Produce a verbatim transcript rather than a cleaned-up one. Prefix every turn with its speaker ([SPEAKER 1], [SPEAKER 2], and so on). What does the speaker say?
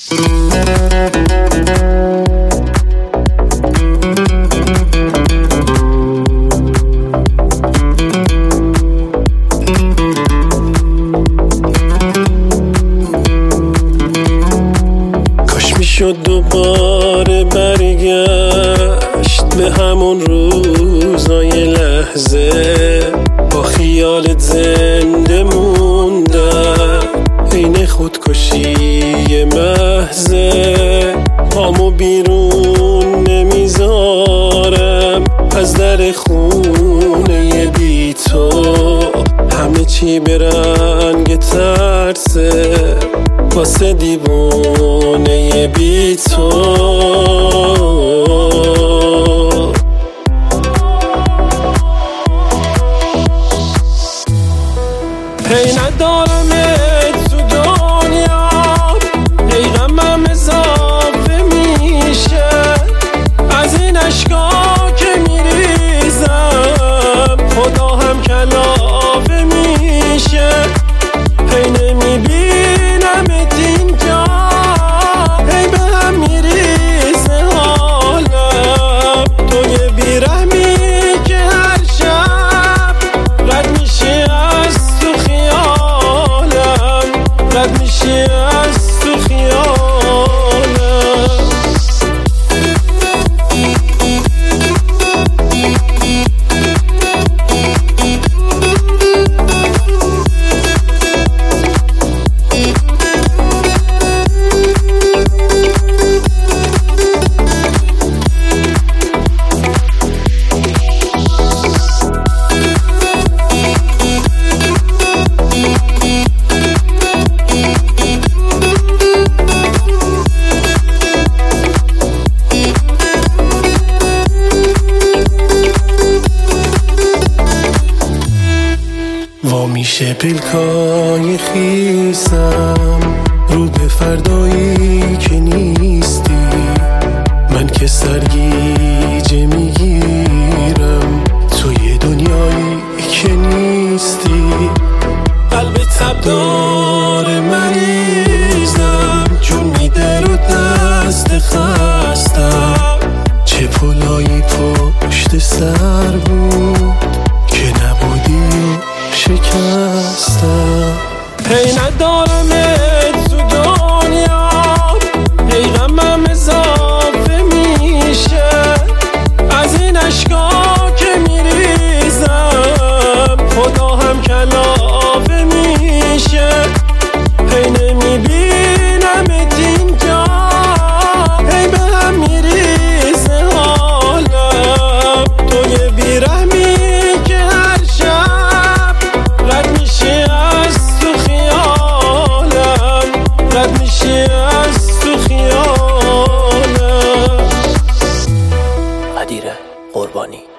[SPEAKER 1] شد دوباره برگشت به همون روزای لحظه، با خیالت زنده موندم عین خودکشی محضه. پامو بیرون نمیذارم از در خونه بی تو، همه چی به رنگ ترسه واسه دیوونه بی تو. هی ندارم تو دنیا، هی غمم اضافه میشه از این اشکا که میریزم، خدا هم کلافه میشه. هی نمیبینم اینجا، هی به هم میریزه حالم، توی بیرحمی که هر شب رد میشی از تو خیالم، رد میشی از تو خیالم. وا میشه پلکای خیسم رو به فردایی که نیستی، من که سرگیجه میگیرم توی دنیایی که نیستی. قلب تبدار مریضم جون میده رو دست خستم، چه پلایی پشت سر بود که نبودی شکستم. هی ندارم تو دنیا، هی غمم اضافه میشه از این اشکا که میریزم، خدا هم کلافه میشه. هی نمیبینم اینجا، هی به هم میریزه حالم، توی بیرحمی که هر شب رد میشی از تو خیالم، رد میشی از تو خیالم.
[SPEAKER 2] قدیر قربانی.